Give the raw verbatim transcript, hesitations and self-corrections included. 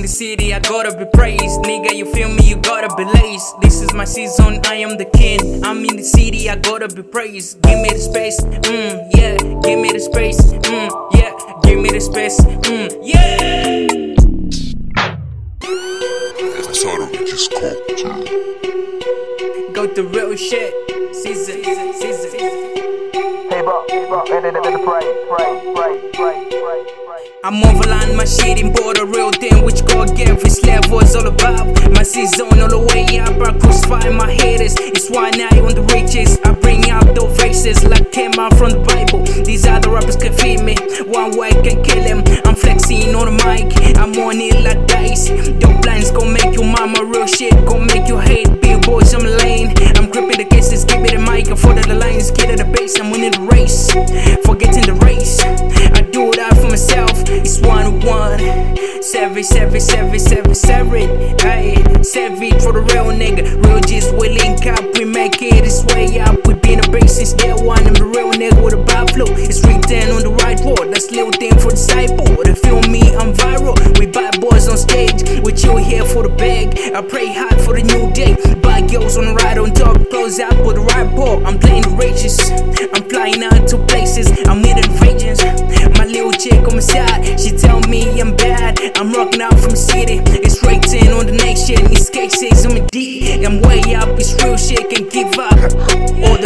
in the city, I gotta be praised. Nigga, you feel me, you gotta be laced. This is my season, I am the king. I'm in the city, I gotta be praised. Give me the space, mm, yeah. Give me the space, mm, yeah. Give me the space, mm, yeah. That's how the bitches cook too. Go to real shit. Season, season, season. Hey, bro, hey, bro, hey, hey, hey, pray, pray, pray, pray, pray. I'm overline my shit and bought a real thing, which God gave his level is all about. My season all the way up, I crucify my haters. It's one eye on the riches. I bring out those faces like came out from the Bible. These other rappers can feed me, one way can kill him. I'm flexing on the mic, I'm on it like dice. Dope lines gon' make you mama, real shit gon' make you hate. Big boys, I'm lane. I'm gripping the cases, give me the mic, I follow the lines, get at the base. I'm winning the race, forgetting the race. I do that for myself. It's one on one. Savage, savage, savage, savage, savage. Hey, savage for the real nigga. Real G's, we link up, we make it this way up. We been a base since day one. I'm the real nigga with a bad flow. It's written on the right word. That's little thing for the sideboard. They feel me, I'm viral. We bad boys on stage. We chill here for the bag. I pray hard for the new day. Bad girls on the right on top. Close out with the right ball. I'm playing the rages. I'm flying out to places. I'm hitting vengeance. My little chick on my side, she tell me I'm bad. I'm rocking out from the city. It's written on the nation. It's cases on my D. I'm way up. It's real shit. Can't give up. All